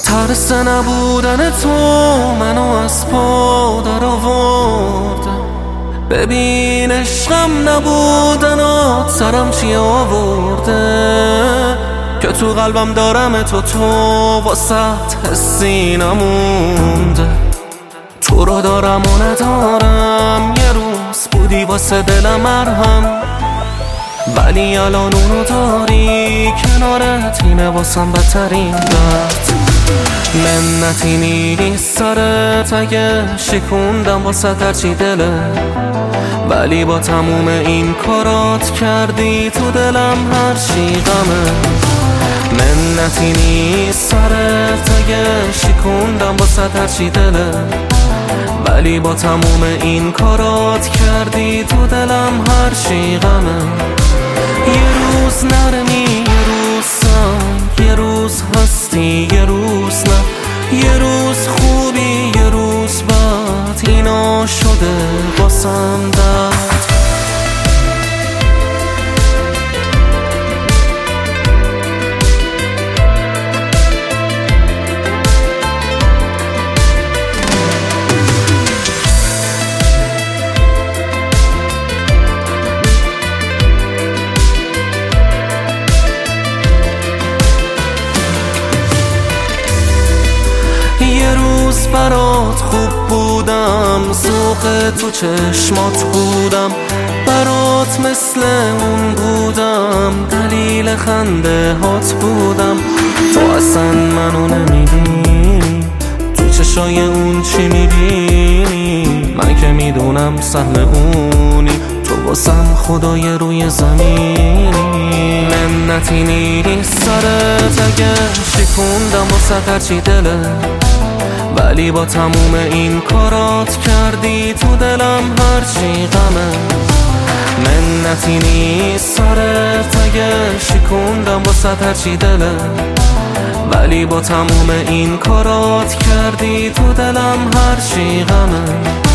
ترس نبودن تو منو از پا در آورده. ببین عشقم نبودنات سرم چی آورده، که تو قلبم دارم تو واسط حسی نمونده. تو رو دارم و ندارم، یه روز بودی واسه دلم مرهم، ولی الان اونو داری کنارت اینه واسم بدترین درد. منتی نیست سرت اگه شکوندم واسه هرچی دله، ولی با تموم این کارات کردی تو دلم هرچی غمه. منتی نیست سرت اگه شکوندم واسه هرچی دله، ولی با تموم این کارات کردی تو دلم هرچی غمه. یه روز نرمی، یه روز سنگ، یه روز هستی، یه روز نه. یه روز خوبی، یه روز بد، اینا شده باسم درد. برات خوب بودم، ذوق تو چشمات بودم، برات مثل اون بودم، دلیل خنده هات بودم. تو اصلا منو نمیدونی، تو چشای اون چی میبینی؟ من که میدونم سهم اونی، تو واسم خدای روی زمینی. منتی نیست سرت اگه شکوندم واسه هرچی دله، ولی با تموم این کارات کردی تو دلم هرچی غمه. منتی نیست سرت اگه شکوندم واسه هرچی دله، ولی با تموم این کارات کردی تو دلم هرچی غمه.